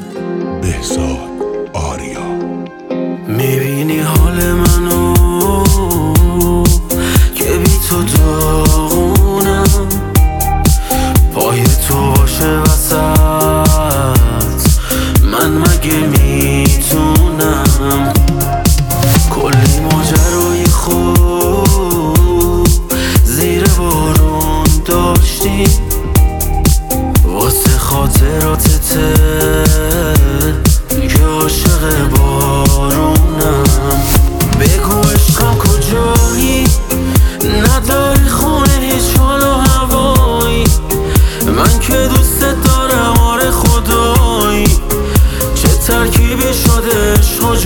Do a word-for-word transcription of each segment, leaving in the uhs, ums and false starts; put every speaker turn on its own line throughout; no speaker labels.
بهزاد آریا.
میبینی حال منو که بی تو داغونم، پای تو باشه وسط من مگه میتونم. کلی ماجرای خوب زیر بارون داشتیم، واسه خاطراتته که عاشق بارونم. بگو عشقم کجایی، نداری خونه هیچ حال و هوایی، من که دوست دارم آره خدایی، چه ترکیبی شده عشق و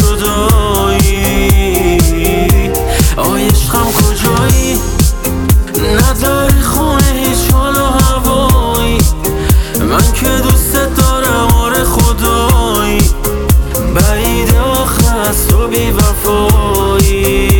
جدایی. آی عشقم کجایی، نداری خونه هیچ حال و هوایی، من که دوست دارم آره خدایی، بعید آخه از تو بی وفایی.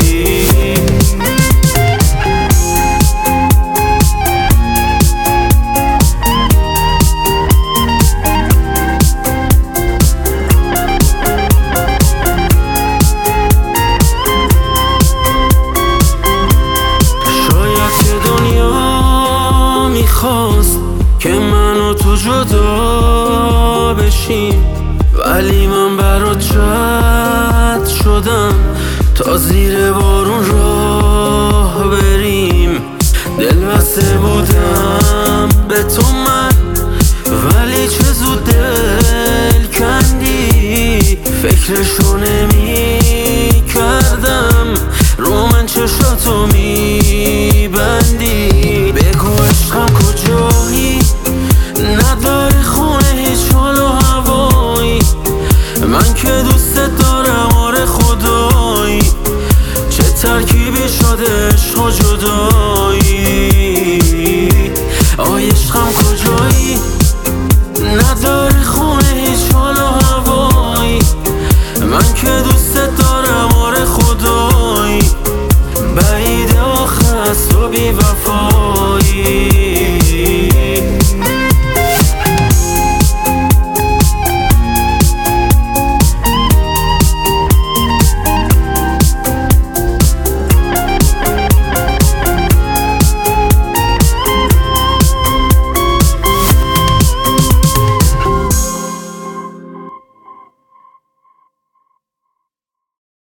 میخواست که من و تو جدا بشیم، ولی من برات رد شدم تا زیر بارون راه بریم. دل بسته بودم به تو من، ولی چه زود دل کندی، فکرشو نمی کردم رو من چشاتو می بندی. بگو عشقم کجایی، نداری خونه هیچ حال و هوایی، من که دوست دارم آره خدایی، چه ترکیبی شده عشق و جدایی. آی عشقم کجایی، نداری خونه هیچ حال و هوایی، من که دوست دارم آره خدایی، بعید آخه از تو بی وفایی.